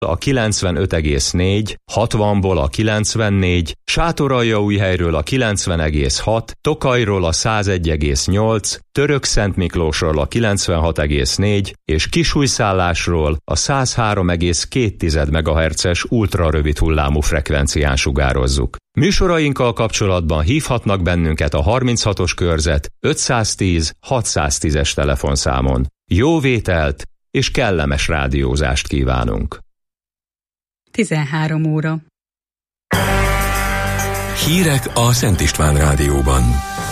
a 95,4, 60-ból a 94, Sátoraljaújhelyről a 90,6, Tokajról a 101,8, Törökszentmiklósról a 96,4 és Kisújszállásról a 103,2 MHz-es ultrarövid hullámú frekvencián sugározzuk. Műsorainkkal kapcsolatban hívhatnak bennünket a 36-os körzet 510 610-es telefonszámon. Jó vételt és kellemes rádiózást kívánunk! 13 óra. Hírek a Szent István Rádióban.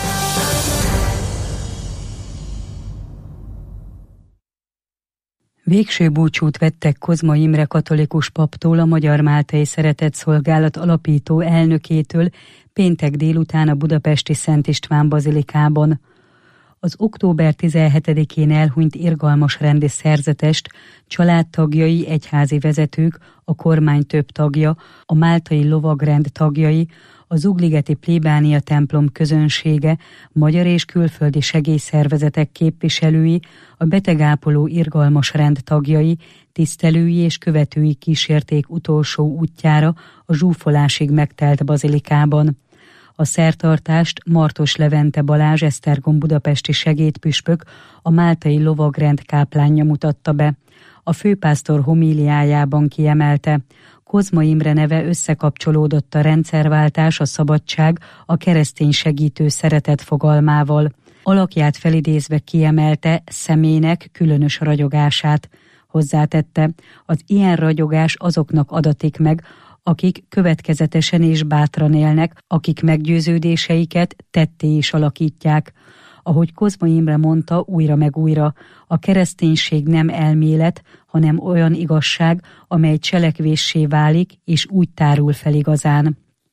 Végső búcsút vettek Kozma Imre katolikus paptól, a Magyar Máltai Szeretetszolgálat alapító elnökétől péntek délután a budapesti Szent István bazilikában. Az október 17-én elhunyt irgalmas rendi szerzetest, családtagjai, egyházi vezetők, a kormány több tagja, a máltai lovagrend tagjai, a Zugligeti plébánia templom közönsége, magyar és külföldi segélyszervezetek képviselői, a betegápoló irgalmas rend tagjai, tisztelői és követői kísérték utolsó útjára a zsúfolásig megtelt bazilikában. A szertartást Martos Levente Balázs esztergom budapesti segédpüspök, a máltai lovagrend káplánja mutatta be. A főpásztor homíliájában kiemelte, Kozma Imre neve összekapcsolódott a rendszerváltás, a szabadság, a keresztény segítő szeretet fogalmával. Alakját felidézve kiemelte személynek különös ragyogását. Hozzátette, az ilyen ragyogás azoknak adatik meg, akik következetesen és bátran élnek, akik meggyőződéseiket tetté is alakítják. Ahogy Kozma Imre mondta újra meg újra, a kereszténység nem elmélet, hanem olyan igazság, amely cselekvéssé válik, és úgy tárul fel igazán.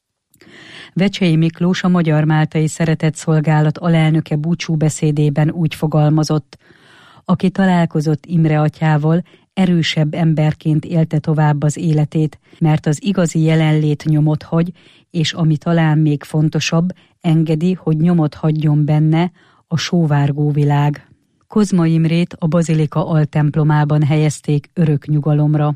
Vecsei Miklós, a Magyar Máltai Szeretetszolgálat alelnöke búcsúbeszédében úgy fogalmazott, aki találkozott Imre atyával, erősebb emberként élte tovább az életét, mert az igazi jelenlét nyomot hagy, és ami talán még fontosabb, engedi, hogy nyomot hagyjon benne a sóvárgó világ. Kozma Imrét a bazilika altemplomában helyezték örök nyugalomra.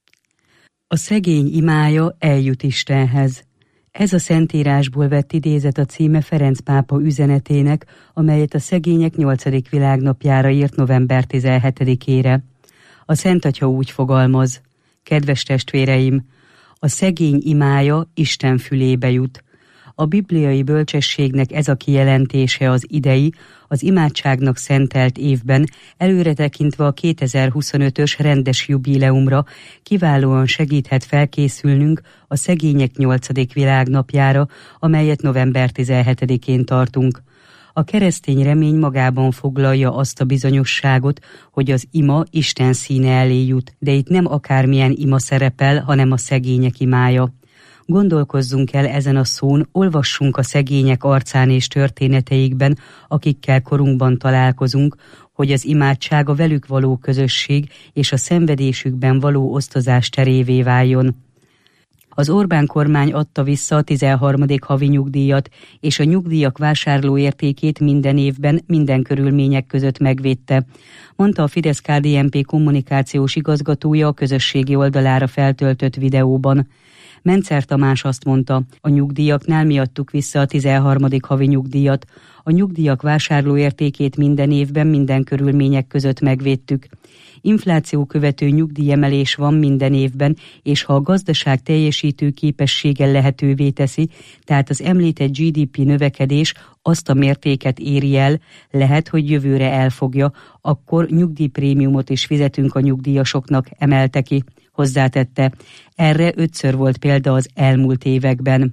A szegény imája eljut Istenhez. Ez a szentírásból vett idézet a címe Ferenc pápa üzenetének, amelyet a szegények 8. világnapjára írt november 17-ére. A Szent Atya úgy fogalmaz: kedves testvéreim, a szegény imája Isten fülébe jut. A bibliai bölcsességnek ez a kijelentése az idei, az imádságnak szentelt évben, előre tekintve a 2025-ös rendes jubileumra kiválóan segíthet felkészülnünk a szegények 8. világnapjára, amelyet november 17-én tartunk. A keresztény remény magában foglalja azt a bizonyosságot, hogy az ima Isten színe elé jut, de itt nem akármilyen ima szerepel, hanem a szegények imája. Gondolkozzunk el ezen a szón, olvassunk a szegények arcán és történeteikben, akikkel korunkban találkozunk, hogy az imádság a velük való közösség és a szenvedésükben való osztozás terévé váljon. Az Orbán kormány adta vissza a 13. havi nyugdíjat, és a nyugdíjak vásárlóértékét minden évben, minden körülmények között megvédte, mondta a Fidesz-KDNP kommunikációs igazgatója a közösségi oldalára feltöltött videóban. Mencer Tamás azt mondta, a nyugdíjaknál mi adtuk vissza a 13. havi nyugdíjat, a nyugdíjak vásárlóértékét minden évben, minden körülmények között megvédtük. Infláció követő nyugdíjemelés van minden évben, és ha a gazdaság teljesítő képessége lehetővé teszi, tehát az említett GDP növekedés azt a mértéket éri el, lehet, hogy jövőre elfogja, akkor nyugdíjprémiumot is fizetünk a nyugdíjasoknak, emelte ki. Hozzátette, erre 5-ször volt példa az elmúlt években.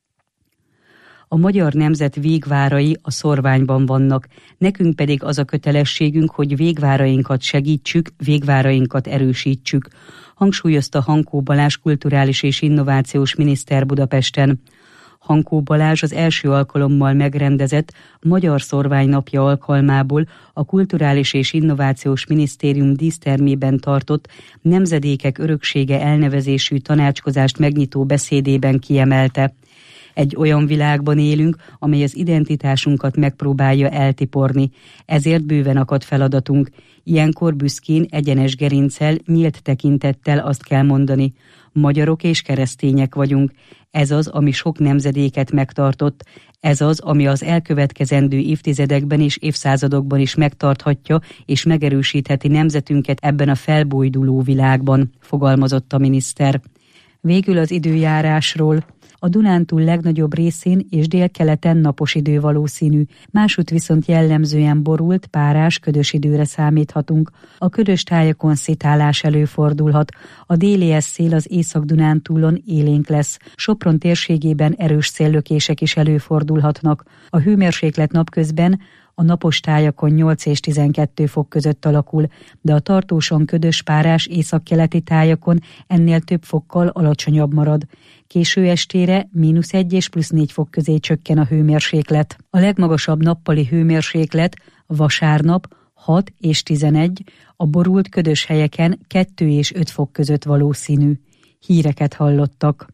A magyar nemzet végvárai a szorványban vannak, nekünk pedig az a kötelességünk, hogy végvárainkat segítsük, végvárainkat erősítsük, hangsúlyozta Hankó Balázs kulturális és innovációs miniszter Budapesten. Hankó Balázs az első alkalommal megrendezett Magyar Szorvány napja alkalmából a Kulturális és Innovációs Minisztérium dísztermében tartott Nemzedékek öröksége elnevezésű tanácskozást megnyitó beszédében kiemelte. Egy olyan világban élünk, amely az identitásunkat megpróbálja eltiporni, ezért bőven akad feladatunk. Ilyenkor büszkén, egyenes gerinccel, nyílt tekintettel azt kell mondani: magyarok és keresztények vagyunk. Ez az, ami sok nemzedéket megtartott, ez az, ami az elkövetkezendő évtizedekben és évszázadokban is megtarthatja és megerősítheti nemzetünket ebben a felbújduló világban, fogalmazott a miniszter. Végül az időjárásról. A Dunántúl legnagyobb részén és délkeleten napos idő valószínű, másút viszont jellemzően borult, párás, ködös időre számíthatunk. A ködös tájakon szitálás előfordulhat, a déli szél az Észak-Dunántúlon élénk lesz, Sopron térségében erős széllökések is előfordulhatnak. A hőmérséklet napközben a napos tájakon 8 és 12 fok között alakul, de a tartósan ködös, párás északkeleti tájakon ennél több fokkal alacsonyabb marad. Késő estére -1 és +4 fok közé csökken a hőmérséklet. A legmagasabb nappali hőmérséklet vasárnap 6 és 11, a borult ködös helyeken 2 és 5 fok között valószínű. Híreket hallottak.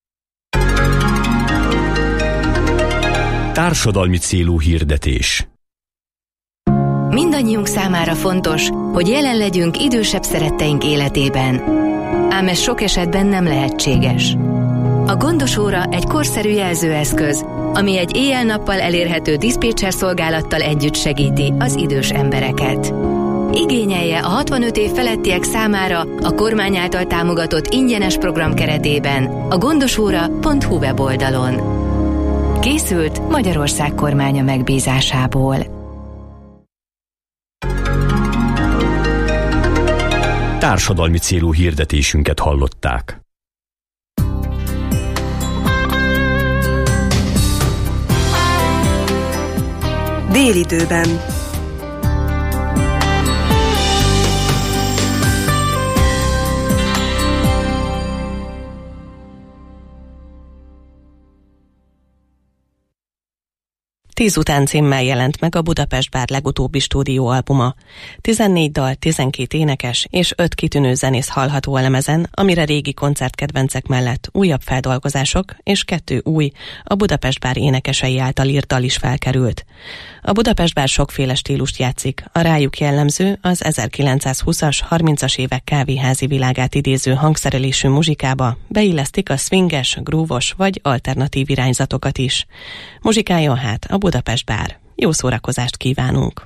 Társadalmi célú hirdetés. Mindannyiunk számára fontos, hogy jelen legyünk idősebb szeretteink életében. Ám ez sok esetben nem lehetséges. A Gondos óra egy korszerű jelzőeszköz, ami egy éjjel-nappal elérhető diszpécser szolgálattal együtt segíti az idős embereket. Igényelje a 65 év felettiek számára a kormány által támogatott ingyenes program keretében a gondosóra.hu weboldalon. Készült Magyarország kormánya megbízásából. Társadalmi célú hirdetésünket hallották. Délidőben. Tíz után címmel jelent meg a Budapest Bár legutóbbi stúdióalbuma. 14 dal, 12 énekes és 5 kitűnő zenész hallható a lemezen, amire régi koncertkedvencek mellett újabb feldolgozások és 2 új, a Budapest Bár énekesei által írt dal is felkerült. A Budapest Bár sokféle stílust játszik, a rájuk jellemző az 1920-as, 30-as évek kávéházi világát idéző hangszerelésű muzsikába beillesztik a swinges, groove-os vagy alternatív irányzatokat is. Muzsikáljon hát a Budapest Bár. Jó szórakozást kívánunk!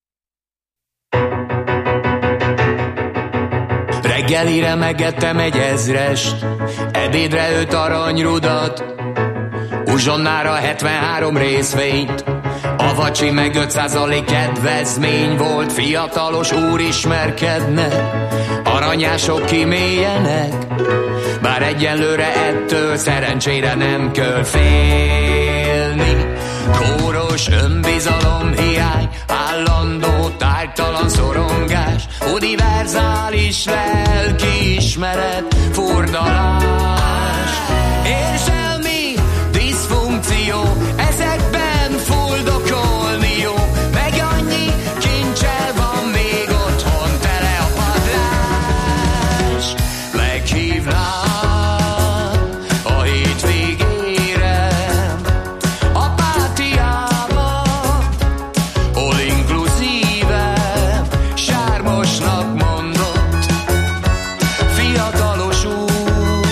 Reggelire megettem egy 1000-est, ebédre 5 aranyrudat, uzsonnára 73 részvényt, a vacsi meg 5% kedvezmény volt, fiatalos úr ismerkedne, aranyások kimélyenek, bár egyenlőre ettől szerencsére nem kell félni. Kóros önbizalom hiány, állandó tárgytalan szorongás, univerzális lelkiismeret, furdalás, érzelmi diszfunkció, ezekben fuldokolni jó, meg annyi kincsel van még otthon, tele a padlás. Meghívnám a hétvégére a pátiába, all inclusive, sármosnak mondott fiatalos úr,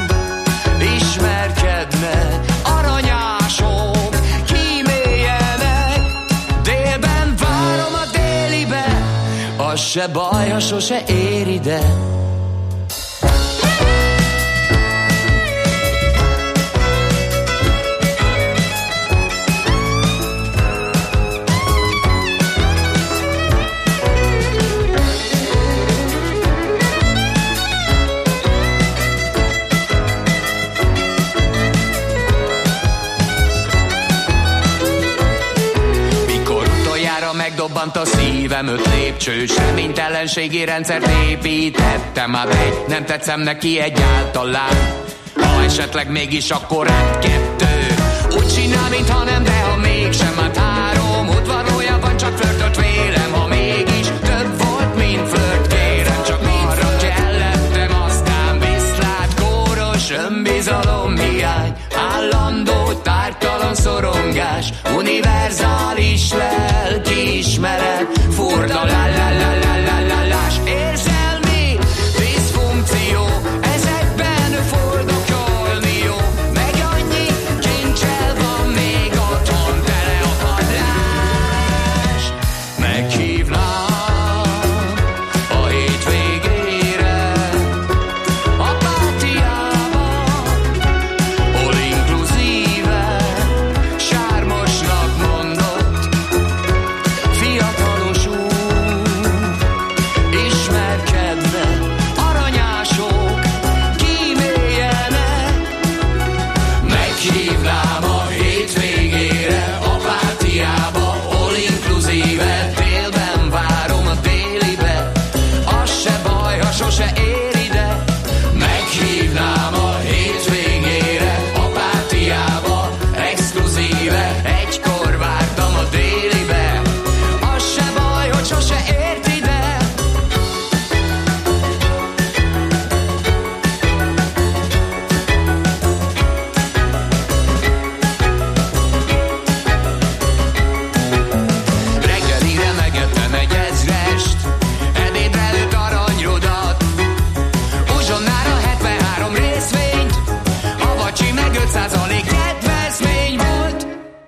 ismerkedne, aranyások kíméljenek, délben várom a délibe, az se baj, ha sose ér ide. Megdobbant a szívem 5 lépcsős, reménytelenségi rendszert építettem, már egy, nem tetszem neki egyáltalán, ha esetleg mégis akkor hát 2, úgy csinál, mintha nem, de ha mégsem, hát 3, udvarlója van, csak flörtölt vélem, ha mégis több volt, mint flört, kérem, csak arra kellettem, aztán viszlát, kóros önbizalom hiány, állandó tártalan szorongás, univerzális lelkiismeret, furda la-la-la-la-la-la-lás, érzelmi diszfunkció, ezekben fordokolni jó, meg annyi kincsel van még otthon, tele a padlás. Meghívnám a hétvégére a pátiába, all inkluzíve, sármosnak mondott fiatalos úr, ismerkedve aranyások kíméljenek. Meghívnám a hétvégére a pátiába, all inkluzíve, délben várom a délibe, az se baj, ha sose ér ide. Meghívnám a hétvégére a pátiába, exkluzíve, egykor vártam a délibe, az se baj, hogy sose ért ide. Reggelire megettem egy ezrest, ebédre előtt aranyrudat, uzsonnára 73 részvényt, a vacsi meg 5% kedvezmény volt.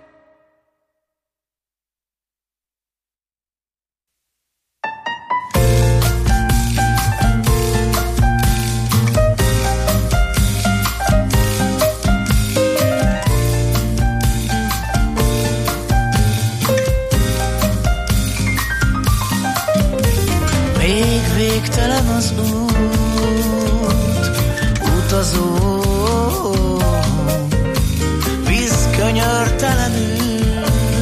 Még végtelen az út, utazó, víz könyörtelenül,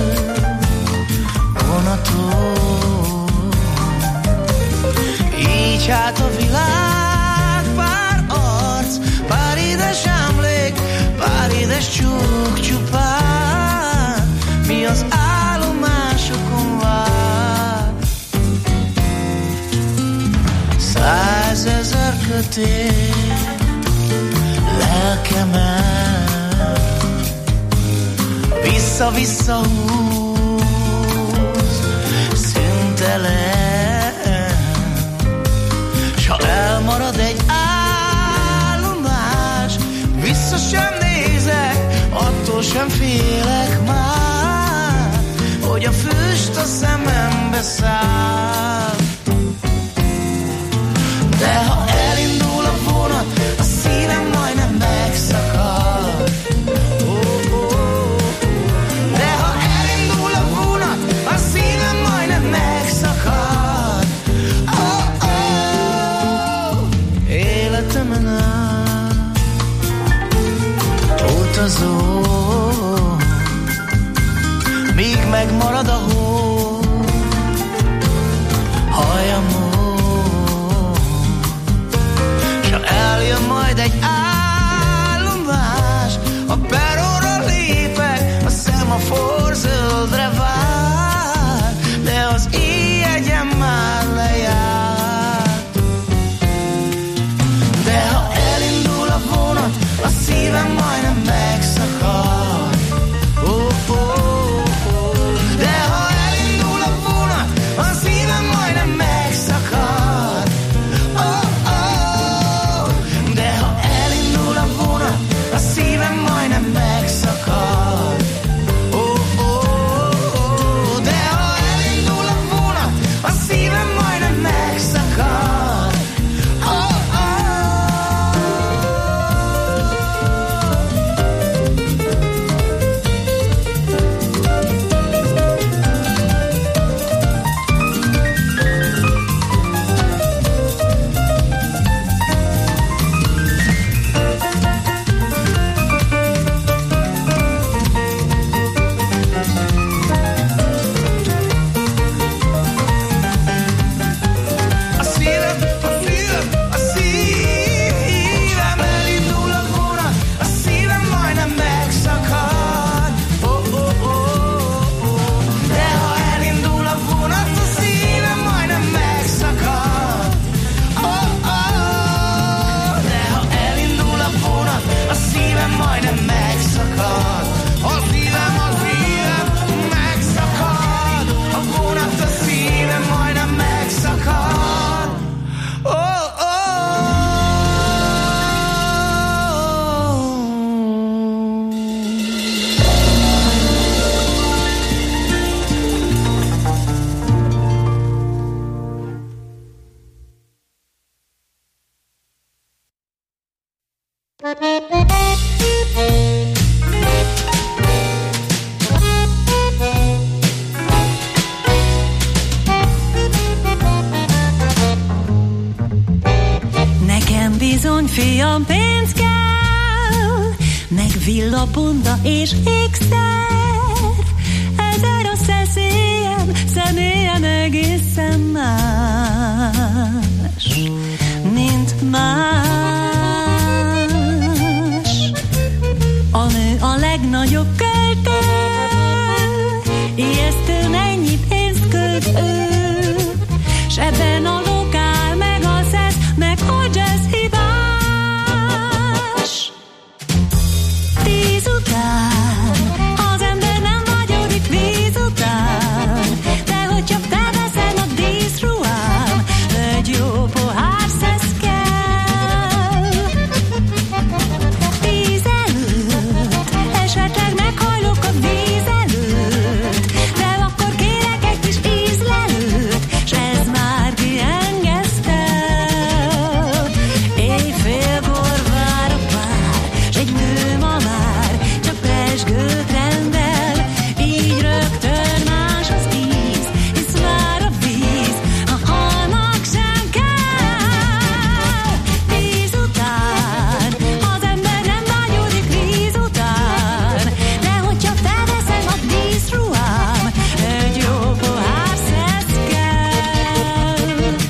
vonaton. Így hát a világ, pár arc, pár édes emlék, pár édes csók csupán, mi az állomásokon vár. 100 000 kötél lelkemen, vissza-vissza húz, szüntelen, s ha elmarad egy állomás, vissza sem nézek, attól sem félek már, hogy a füst a szemembe száll. De ha elindul a vonat, a szívem majdnem megszakad. De ha elindul a vonat, a szívem majdnem megszakad. Életemen át utazó, míg megmarad a hó hajamon. Eljön majd egy állomás, a peronra lépek, a szemafor zöldre vár, de az éjjegyem már lejárt. De ha elindul a vonat, a szívem majdnem megszakad. De ha Nekem bizony, fiam, pénz kell, meg villabunda és ékszer. Ezer a szeszélyem, személyem egészen más, mint más. A nő a legnagyobb költő, ijesztő mennyi pénzt költ ő, s ebben a lokál meg a szesz, meg a jazz hibás. 10 után az ember nem vágyódik víz után, de hogy csak te veszed a díszruhám, egy jó pohár szesz kell. 10 előtt esetleg meghajlok a víz előtt, de akkor kérek egy kis ízlelőt, s ez már kiengesztel. Éjfélkor vár a pár, s egy nő ma már csak pezsgőt rendel, így rögtön más az íz, hisz már a víz a halnak sem kell. 10 után az ember nem vágyódik víz után, de hogy csak te veszed a díszruhám, egy jó pohár szesz kell.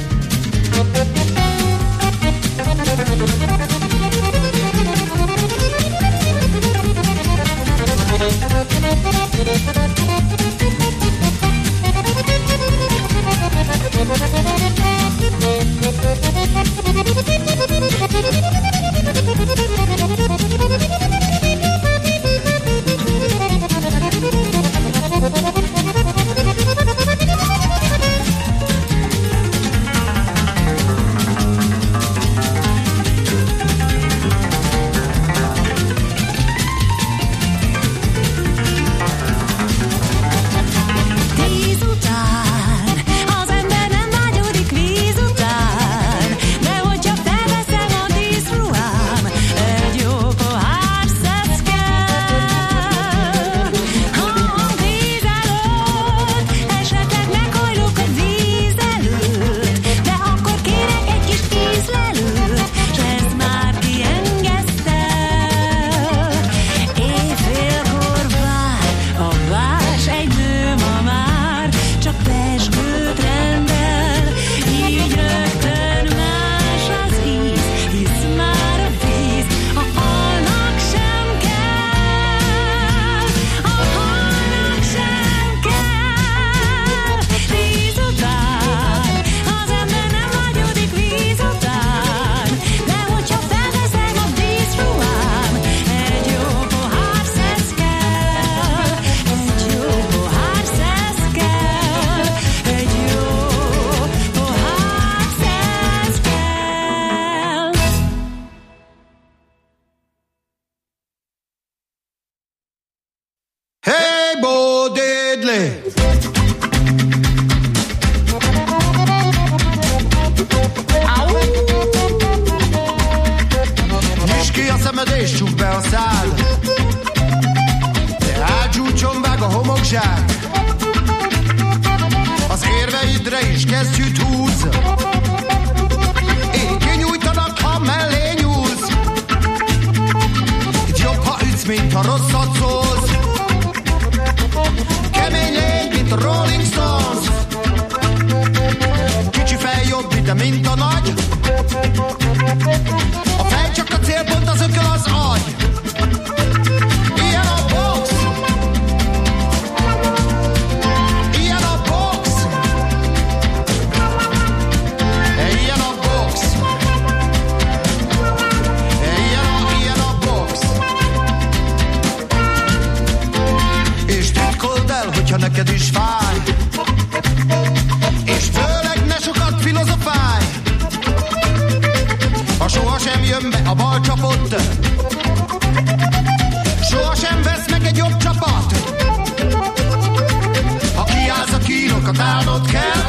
Állnod kell,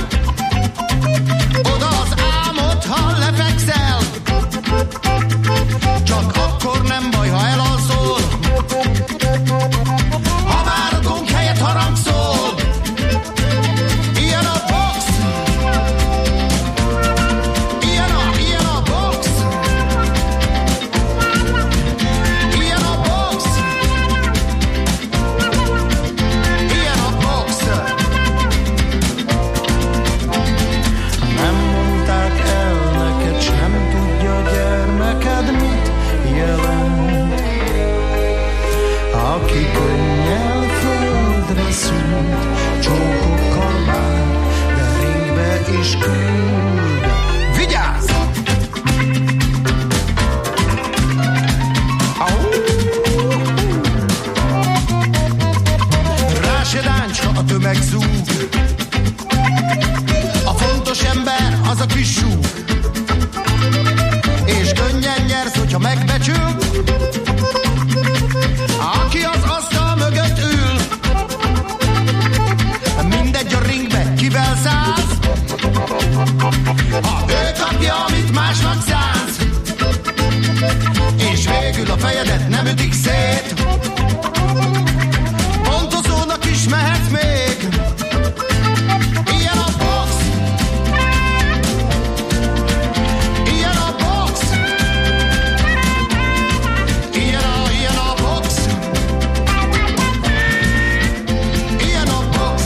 oda az álmod, ha lefekszel. Csak akkor aki könnyel földre szült, csókokkal vár, de ringbe is küld. Vigyázz! Rásedáncska a tömeg zúg, a fontos ember az a kis súg, és könnyen nyersz, hogyha megbecsül, aki az asztal mögött ül. Mindegy a ringbe kivel szállsz, ha ő kapja, amit másnak szánsz, és végül a fejedet nem ütik szét, pontozónak is mehet még. Ilyen a box, ilyen a box, ilyen a box, ilyen a box.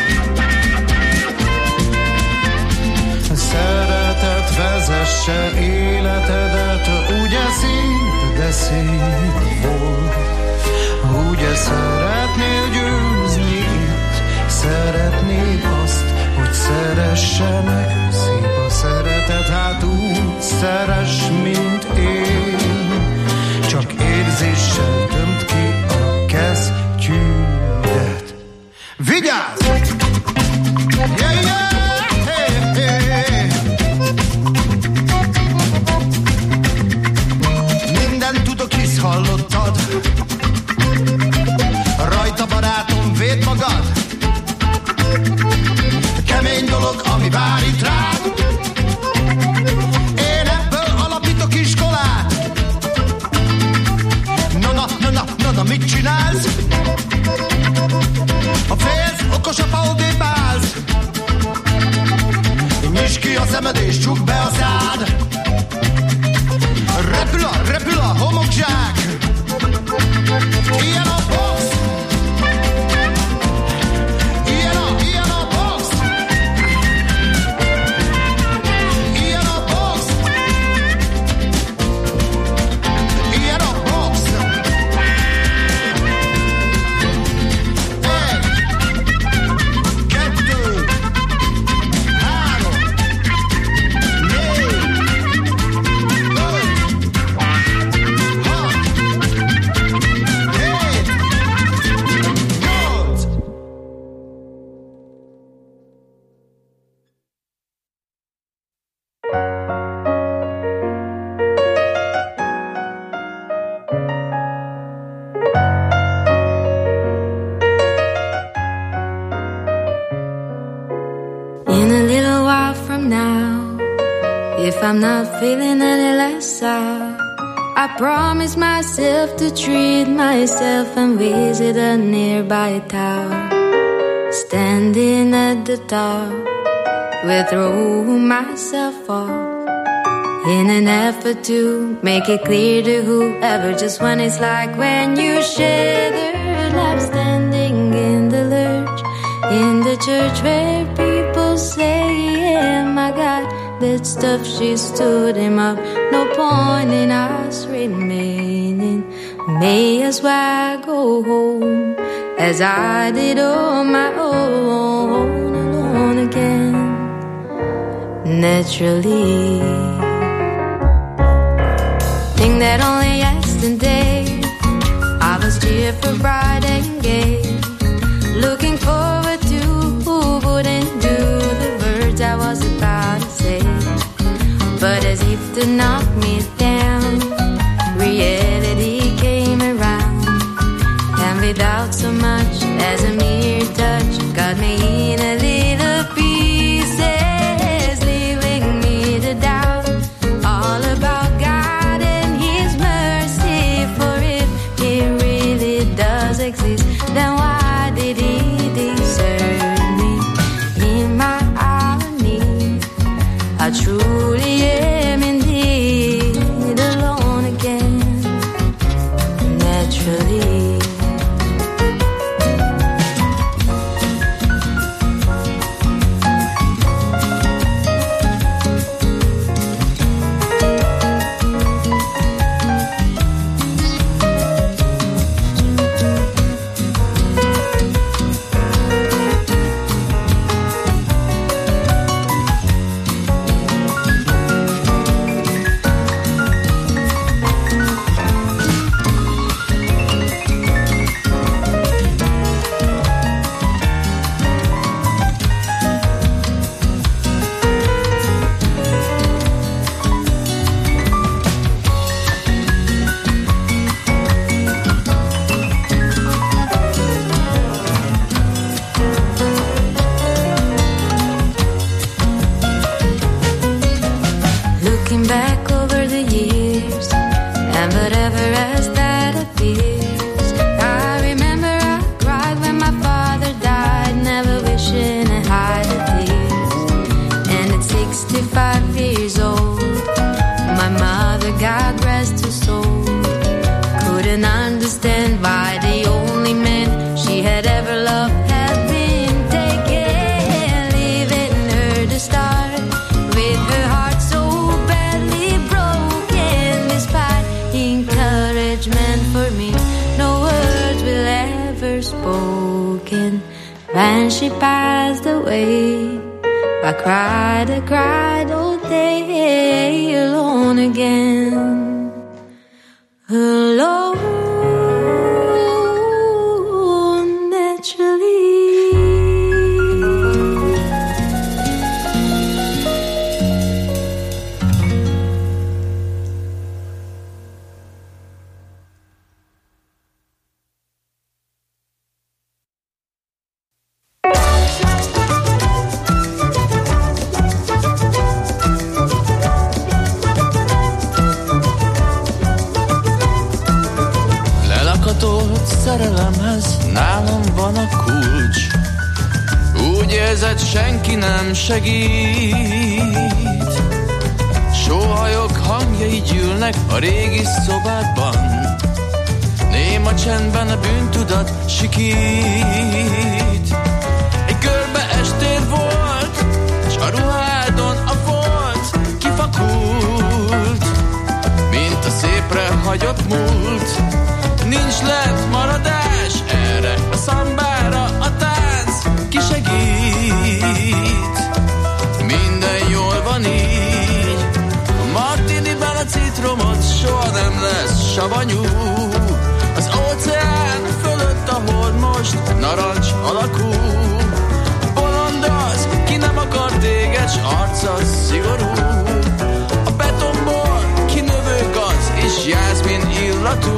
Szeretet vezesse életedet, ugye szép, de szép volt. Ugye szeretnél győzni itt, szeretnéd azt, hogy szeressenek. Szép a szeretet, hát úgy szeress, mint én. Csak érzéssel tömd ki a kesztyűdet. Vigyázz! Yeah, yeah! Hey, hey. Minden tudok, hisz hallottad. Rajta barátom, védd magad. Kemény dolog, ami vár itt rád. Én ebből alapítok iskolát. Na, mit csinálsz? Ha félsz, okosabb, ha odébb állsz. Nyisd ki a szemed és csukd be a szád. Repül a homokzsák. Ilyen a box. Ilyen a box. Ilyen a box. Ilyen a box. Egy, kettő, három, négy, öt, hat, hét, nyolc. In a little while from now, if I'm not feeling any less sour, I promise myself to treat myself and visit a nearby tower. Standing at the top, will throw myself off in an effort to make it clear to whoever just what it's like when you share the lap, standing in the lurch in the church where people say, yeah, my God, that stuff, she stood him up. No point in us remaining, may as well go home as I did on my own, alone again, naturally. Think that only yesterday I was cheerful, bright and gay, looking forward to who wouldn't do the words I was about to say. But as if to knock me down, reality came around, and without so much as a mere touch, got me in a little pieces, leaving me to doubt all about God and His mercy. For if He really does exist, then why did He desert me in my irony? I truly am indeed alone again, naturally. and whatever else that appears. I remember I cried when my father died, never wishing I had a tears. And at 65 years old, my mother, God rest her soul, couldn't understand why the only man she had ever loved had been taken, leaving her to start with her heart so badly broken. Despite encouragement for me, no words will ever spoken. When she passed away, I cried all day alone again. Alone, naturally. Szerelemhez nálam van a kulcs. Úgy érzed, senki nem segít. Sóhajok hangjai gyűlnek a régi szobádban. Néma csendben a bűntudat sikít. Egy körbe estél volt, s a ruhádon a folt kifakult, mint a szépre hagyott múlt. Nincs lent maradás erre a szambára, a tánc kisegít. Minden jól van így. A martiniben a citromot soha nem lesz savanyú. Az óceán fölött, ahol most narancs alakú. Bolond az, ki nem akar téged, s arca szigorú. A betonból kinövő gaz és jászmin illatú.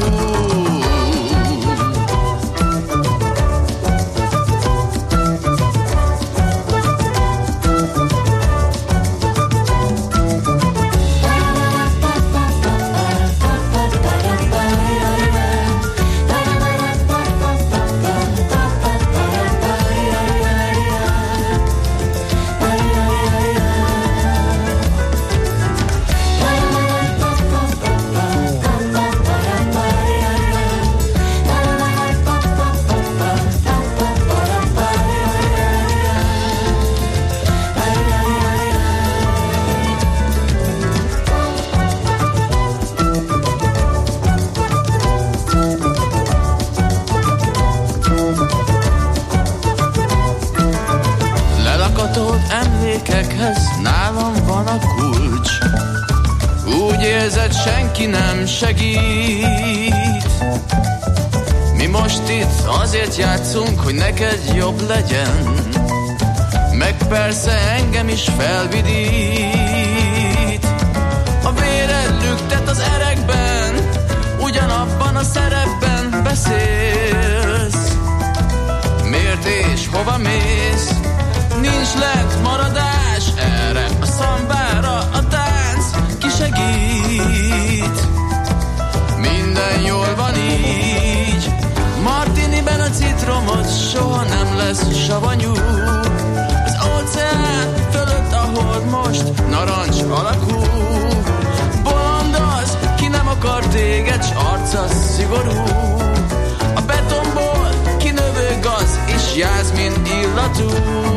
Nálam van a kulcs. Úgy érzed, senki nem segít. Mi most itt azért játszunk, hogy neked jobb legyen, meg persze engem is felvidít. A véred lüktet az erekben, ugyanabban a szerepben beszélsz. Miért és hova mész? Nincs lent maradás erre a szambára, a tánc kisegít. Minden jól van így. Martiniben a citromot soha nem lesz savanyú. Az óceán fölött, ahol most narancs alakú. Bolond az, ki nem akar téged, s arca szigorú. A betonból kinövő gaz és jászmin illatú.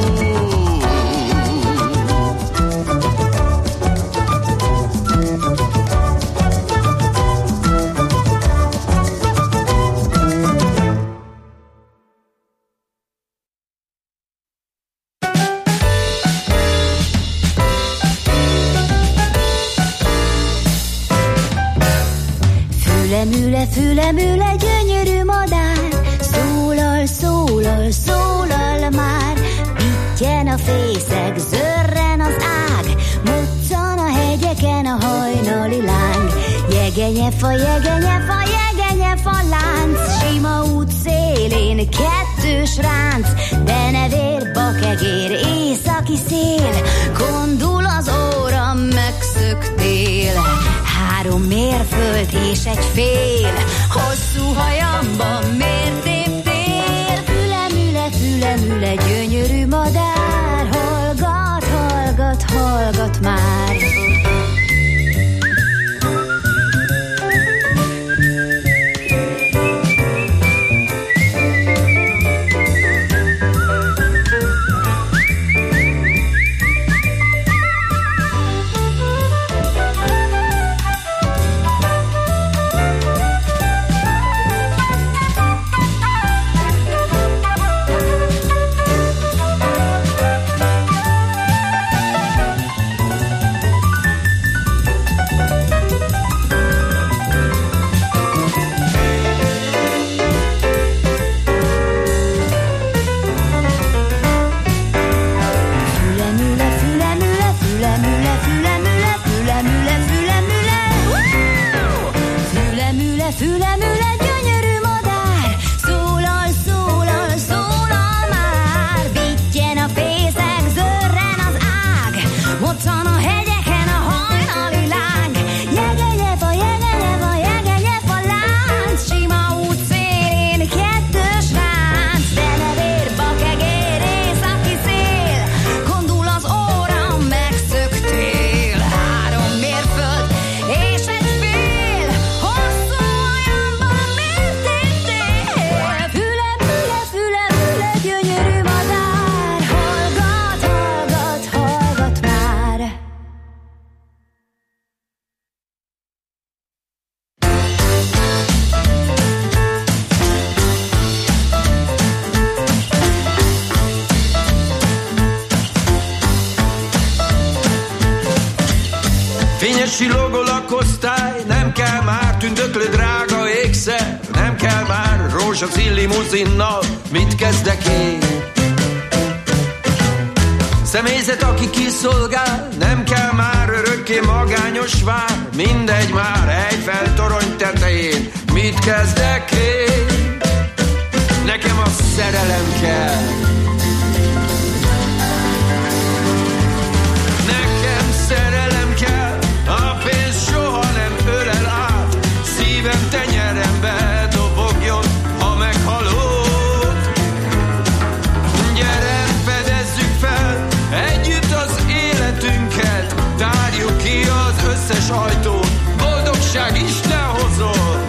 Fülemüle, gyönyörű madár, szólal, szólal, szólal már. Pittyen a fészek, zörren az ág, muccan a hegyeken a hajnali láng. Jegenyefa, jegenyefa, jegenyefa lánc, sima út szélén kettős ránc. Denevér, bakegér, északi szél, kondul az óra, megszöktél. 3 mérföld és egy fél, hosszú hajamban miért téptél? Fülemüle, fülemüle, gyönyörű madár, hallgat, hallgat, hallgat már. Fülemüle, gyönyörű madár, szólal, szólal, szólal már. Vittyen a fészek, zörren az ág, moccan a hegyeken a hajnali láng. Jegenyefa, jegenyefa, jegenyefa lánc, sima út szélén kettős ránc. Denevér, bakegér, északi szél, kondul az óra, megszöktél. 3 mérföld és egy fél, hosszú hajamban miért téptél? Fülemüle, fülemüle, gyönyörű madár, hallgat, hallgat, hallgat már. Fényes csillogó lakosztály, nem kell már tündöklő drága ékszer, nem kell már rózsaszín limuzinnal, mit kezdek én? Személyzet, aki kiszolgál, nem kell már örökké magányos vár, mindegy már Eiffel torony tetején, mit kezdek én? Nekem a szerelem kell. Nekem szerelem kell, a pénz soha nem ölel át, szívem tenyerembe dobogjon, ha meghalok. Gyere, fedezzük fel együtt az életünket, tárjuk ki az összes ajtót, boldogság Isten hozott.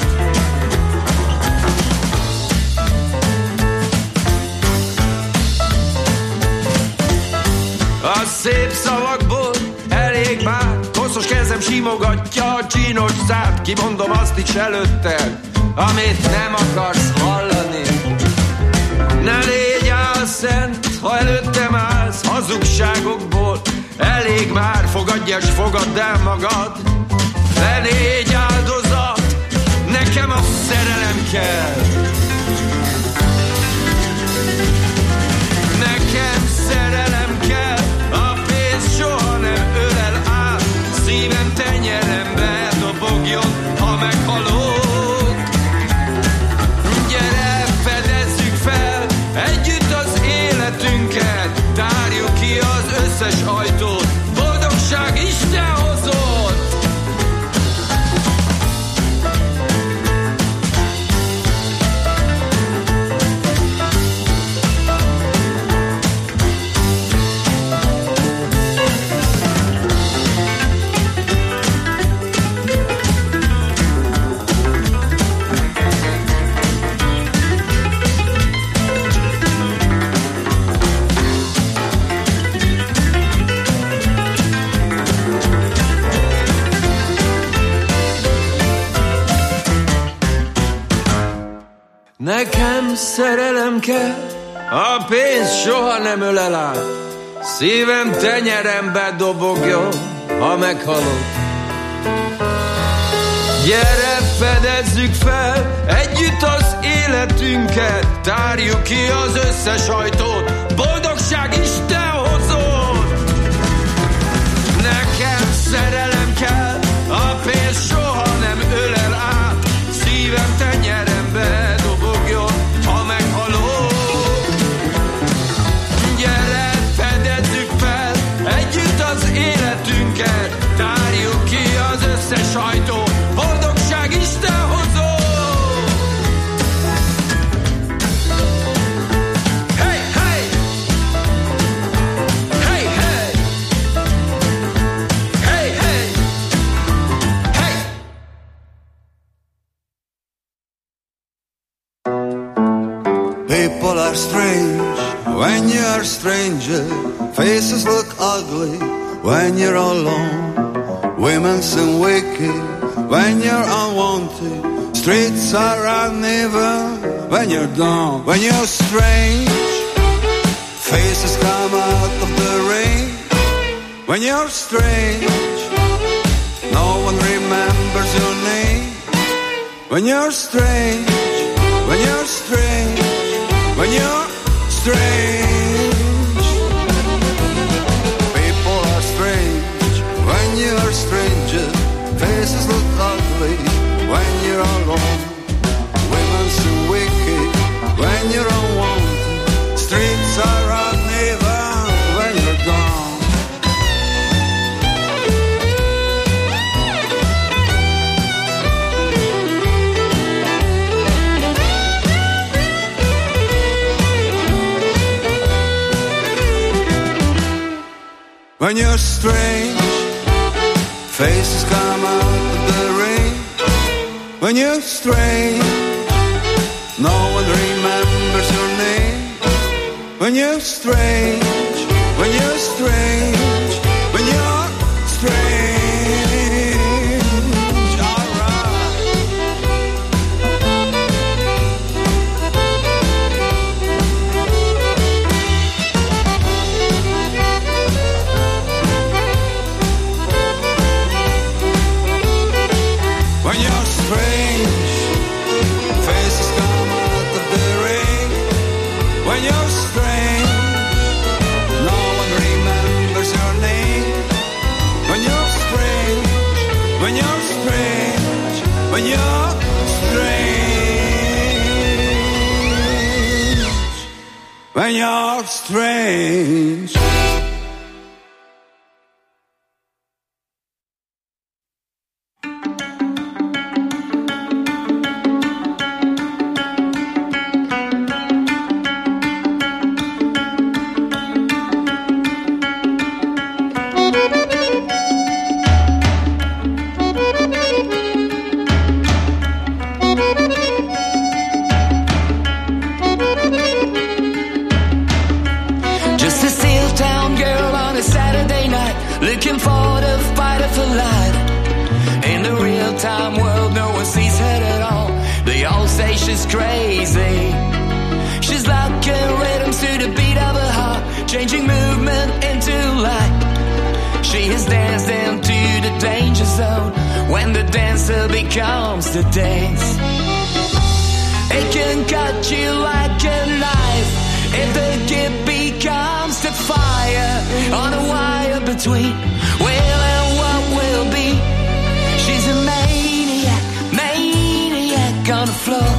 A szép szavakból elég már, koszos kezem simogatja a csínos szád, kimondom azt is előtted, amit nem akarsz hallani. Ne légy álszent, ha előttem állsz, hazugságokból elég már, fogadj és fogadd el magad. Ne légy áldozat, nekem a szerelem kell. Nekem szerelem kell, a pénz soha nem ölel át, szívem tenyerembe dobogjon, ha meghalok. Gyere, fedezzük fel együtt az életünket, tárjuk ki az összes ajtót, boldogság Isten hozott. Nekem szerelem kell, a pénz soha nem ölel át, szívem tenyerembe dobogjon, ha meghalok. Gyere, fedezzük fel együtt az életünket, tárjuk ki az összes ajtót, boldogság Isten hozott. Nekem szerelem kell, a pénz soha nem ölel át, szívem tenyerembe dobogjon, ha meghalok. Gyere, fedezzük fel együtt az életünket, tárjuk ki az összes ajtót, People are strange when you're a stranger. Faces look ugly when you're alone. Women seem wicked when you're unwanted. Streets are uneven when you're down. When you're strange, faces come out of the rain. When you're strange, no one remembers your name. When you're strange, when you're strange, when you're strange. People are strange when you're a stranger. Faces look ugly when you're alone. Women seem wicked when you're unwanted. Streets are uneven when you're gone. When you're strange, faces come out of the rain. When you're strange, no one remembers your name. When you're strange, when you're strange, when you're strange. When you're strange, faces come out of the rain. When you're strange, no one remembers your name. When you're strange, when you're strange, when you're strange, when you're strange. Looking for the fighter for life. In the real-time world, no one sees her at all. They all say she's crazy. She's locking rhythms to the beat of her heart, changing movement into light. She has danced into the danger zone when the dancer becomes the dance. It can cut you like a knife if the gift becomes the fire on the wire between will and what will be. She's a maniac, maniac on the floor,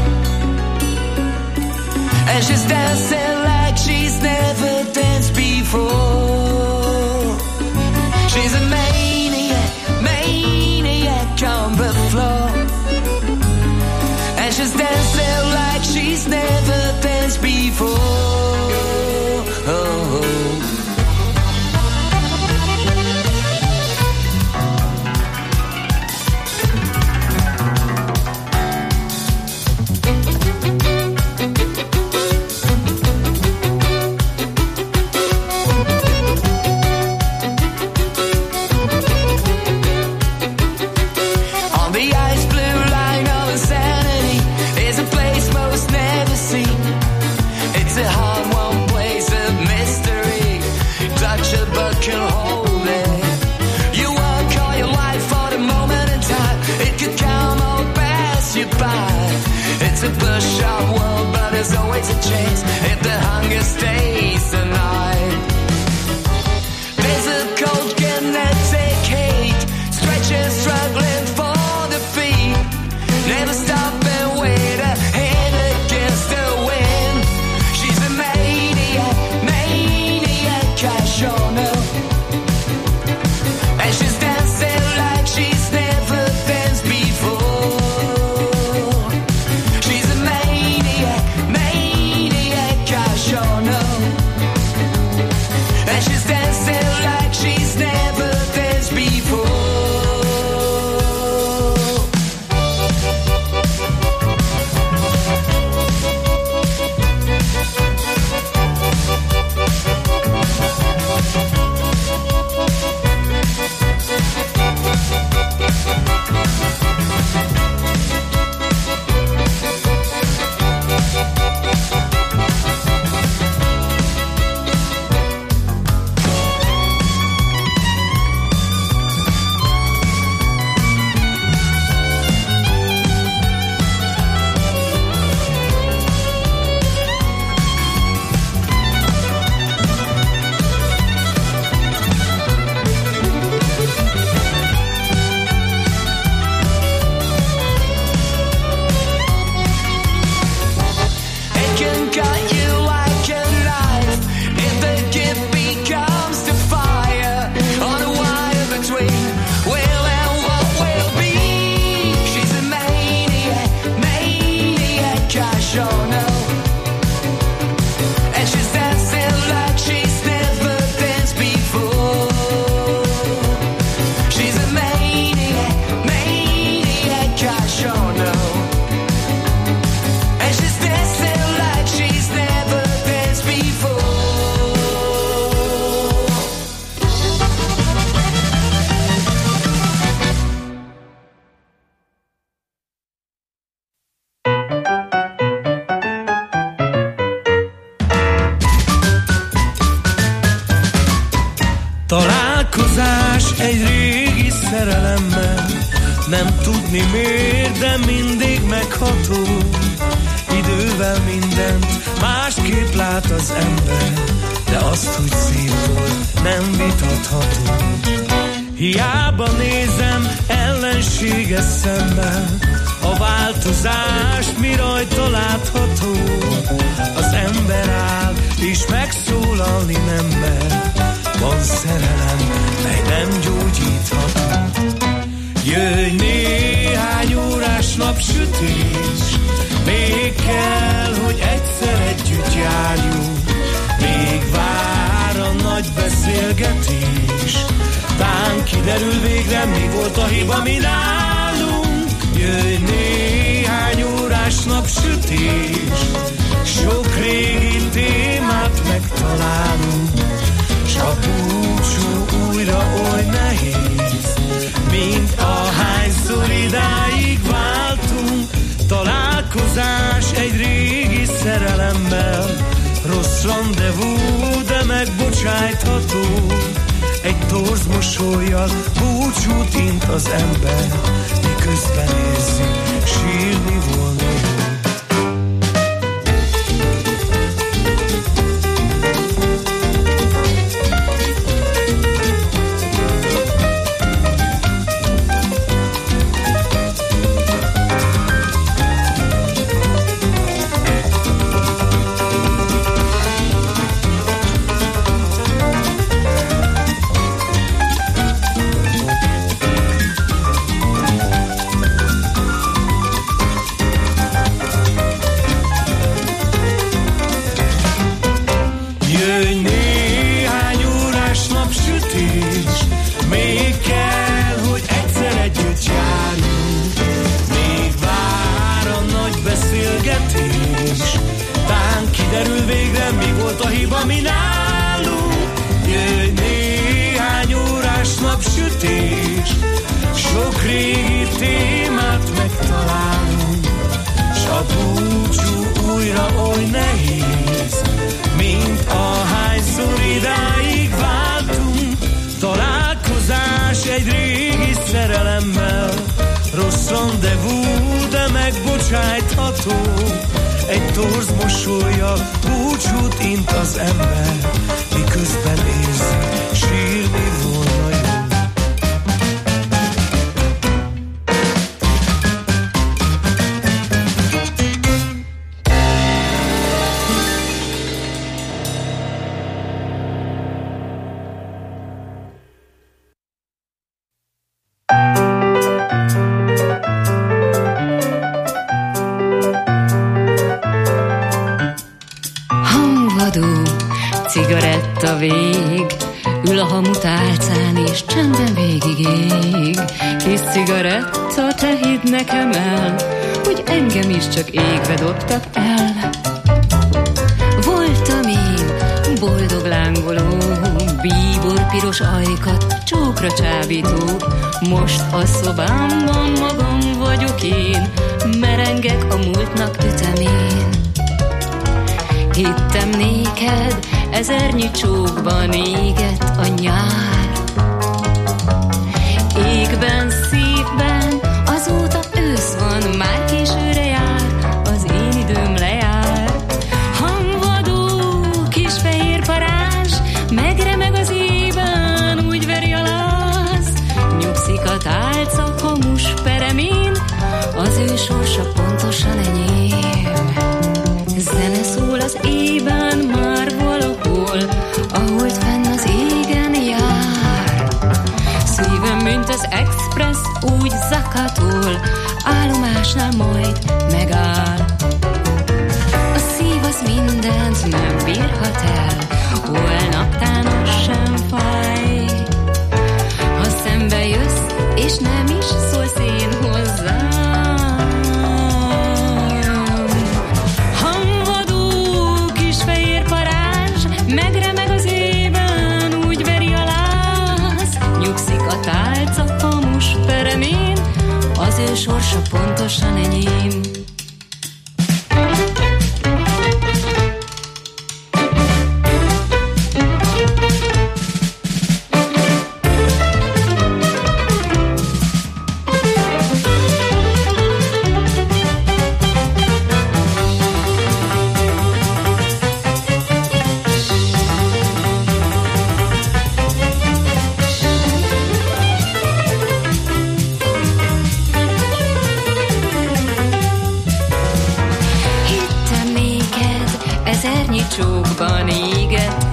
and she's dancing like she's never danced before. She's a maniac, maniac on the floor, and she's dancing like she's never danced before. Can hold it. You work all your life for the moment in time. It could come or pass you by. It's a push-up world, but there's always a chance if the hunger stays the night. There's a cold kinetic hate, stretching, struggling for the feet. Never stop and wait a hand against the wind. She's a maniac, maniac, I sure know. She's dancing like she's never danced before. She's a maniac, maniac, I sure know. And she's dancing like she's never danced before. egy régi szerelemmel. Nem tudni miért, de mindig megható. Idővel mindent másképp lát az ember, de azt, hogy szép volt, nem vitatható. Hiába nézem ellenséges szemmel, a változás mi rajta látható. Az ember áll és megszólalni nem mer, van szerelem, mely nem gyógyítható. Jöjj néhány órás napsütés, még kell, hogy egyszer együtt járjunk. Még vár a nagy beszélgetés, tán kiderül végre, mi volt a hiba, mi nálunk. Jöjj néhány órás napsütés, sok régi témát megtalálunk. S a búcsú újra oly nehéz, mint ahányszor idáig váltunk. Találkozás egy régi szerelemmel, rossz rendezvú, de megbocsájtható. Egy torz mosollyal búcsút int az ember, miközben érzi, sírni volna jó. Sok régi témát megtalálunk, s a búcsú újra oly nehéz, mint ahányszor idáig váltunk. Találkozás egy régi szerelemmel, rossz rendezvú, de megbocsájtható. Egy torz mosollyal búcsút int az ember, miközben érzi, sírni volna jó. Cigaretta vég, ül a hamutálcán és csendben végig ég. Kis cigaretta, te hidd nekem el, hogy engem is csak égbe dobtak el. Voltam én, boldog lángoló, bíbor piros ajkat, csókra csábító. Most a szobámban magam vagyok én, merengek a múltnak ütemén. Hittem néked, ezernyi csókban égett a nyár. Égben, szívben, azóta ősz van, már későre jár, az én időm lejár. Hamvadó, kis fehér parázs, megremeg az ében, úgy veri a láz. Nyugszik a tálca hamus peremén, az ő sorsa pontosan enyém. Zene szól az ében már valahol, ahol fenn az égen jár. Szívem, mint az express, úgy zakatol, állomásnál majd megáll. A szív az mindent nem bírhat el, holnaptán az sem fáj. Ha szembe jössz, és nem is szólsz én hozzám. Megremeg az ében, úgy veri a láz. Nyugszik a tálca hamus peremén, az ő sorsa pontosan enyém.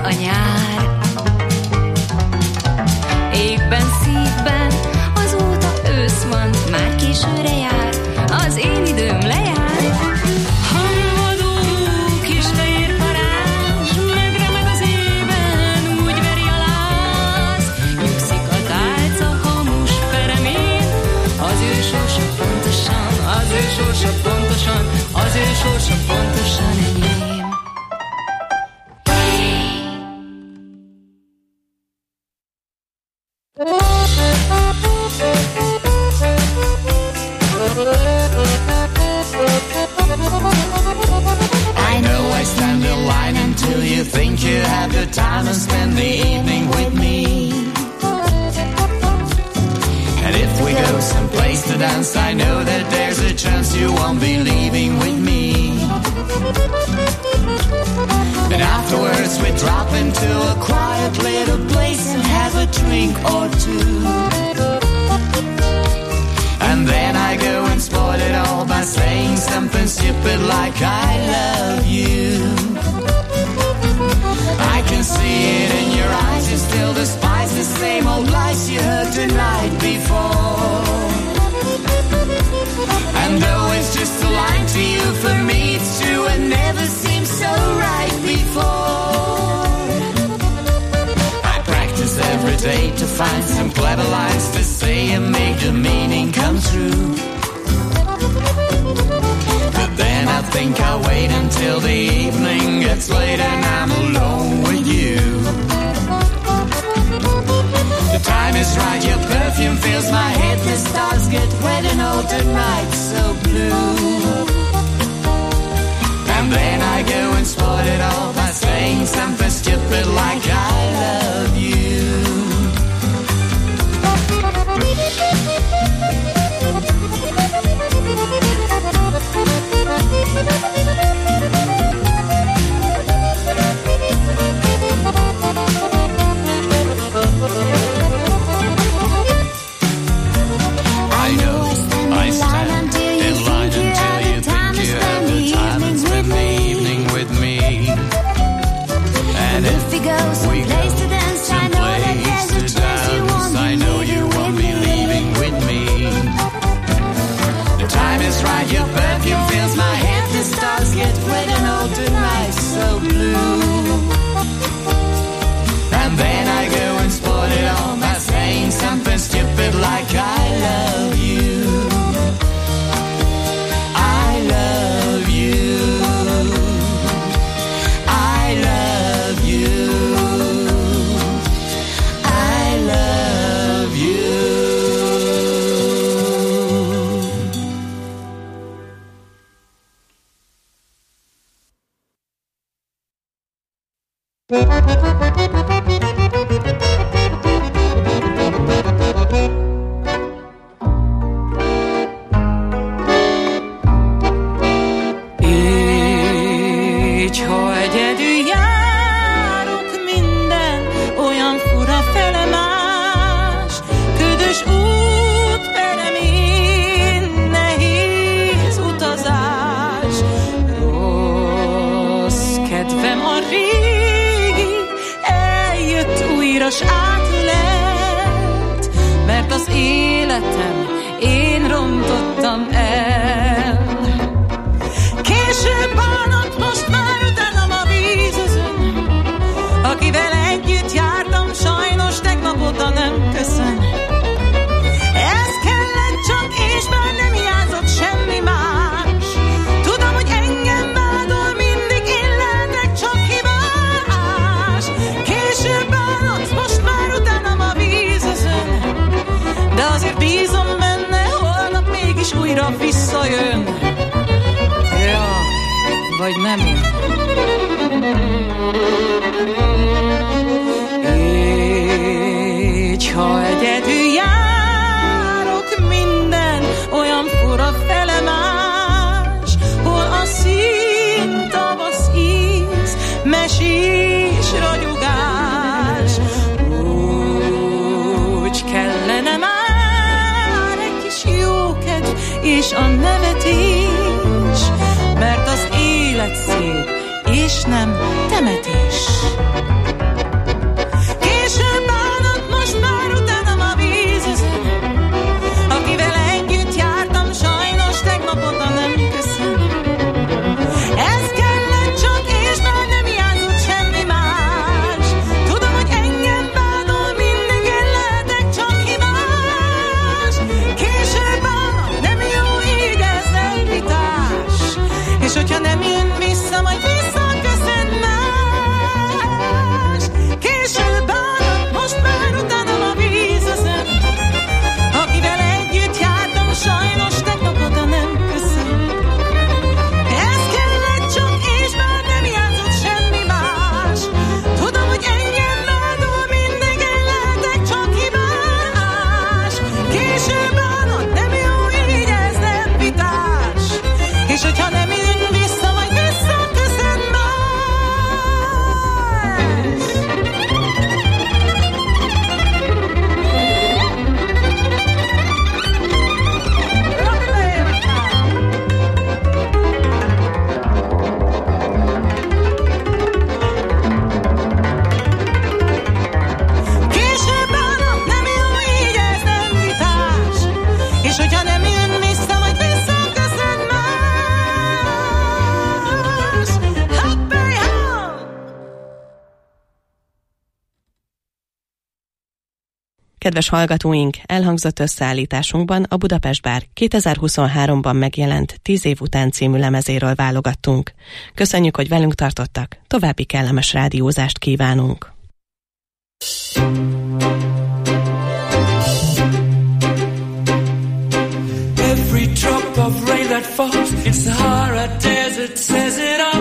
a nyár. Égben, szívben, azóta ősz van, már későre jár, az én időm lejár. Hanvadó kis fehér parázs, megremeg az ében, úgy veri a láz. Nyugszik a tálca hamus peremén, az ő sorsa pontosan, az ő sorsa pontosan, az ő sorsa pontosan enyém. I know I stand in line until you think you have the time to spend the evening with me. And if we go someplace to dance, I know that there's a chance you won't be leaving with me. And afterwards we drop into a quiet little place and have a drink or two. And then I go and spoil it all by saying something stupid like I love you. I can see it in your eyes, you still despise the same old lies you heard the night before. And though it's just a line to you, for me it's true and never seemed so right before. I practice every day to find some clever lines to say and make the meaning come true. But then I think I'll wait until the evening gets late and I'm alone with you. The time is right, your perfume fills my head, the stars get wet and all the night so blue. And then I go and spoil it all by saying something stupid like I love you. I know I stand in line until you think you have the time and spend the evening with me. And if we go someplace to dance, I know that there's a chance you won't be leaving with me. The time is right, your perfume fills my head, the stars get wet and all the night so blue. And then I go and spoil it all by saying something stupid like I love you. I love you. I love you. I love you. Így, ha egyedül járok, minden olyan fura felemás, ködös út peremén, nehéz utazás. Rossz kedvem a régi, eljött újra s átület, mert az életem én rontottam el. Később bánat, most már utálom a vízözön, akivel együtt jártam, sajnos tegnap óta nem köszön. Ez kellett csak, és már nem hiányzott semmi más. Tudom, hogy engem vádol, mindig én lehetek csak hibás. Később bánat, most már utálom a vízözön, de azért bízom benne, holnap mégis újra visszajön. Ja, vagy nem jön. Így, ha egyedül járok, minden olyan fura felemás, hol a szín, tavasz íz, mesés ragyogás. Úgy kellene már egy kis jókedv és a nevetés, mert az élet szép, és nem temetés. és hogyha nem jön vissza, majd visszaköszön más. Később állom, nem jó, így ez nem vitás, és hogyha nem jön vissza, majd visszaköszön más. Happy home! Kedves hallgatóink, elhangzott összeállításunkban a Budapest Bár 2023-ban megjelent 10 év után című lemezéről válogattunk. Köszönjük, hogy velünk tartottak, további kellemes rádiózást kívánunk. Every drop of rain that falls in Sahara Desert says it all.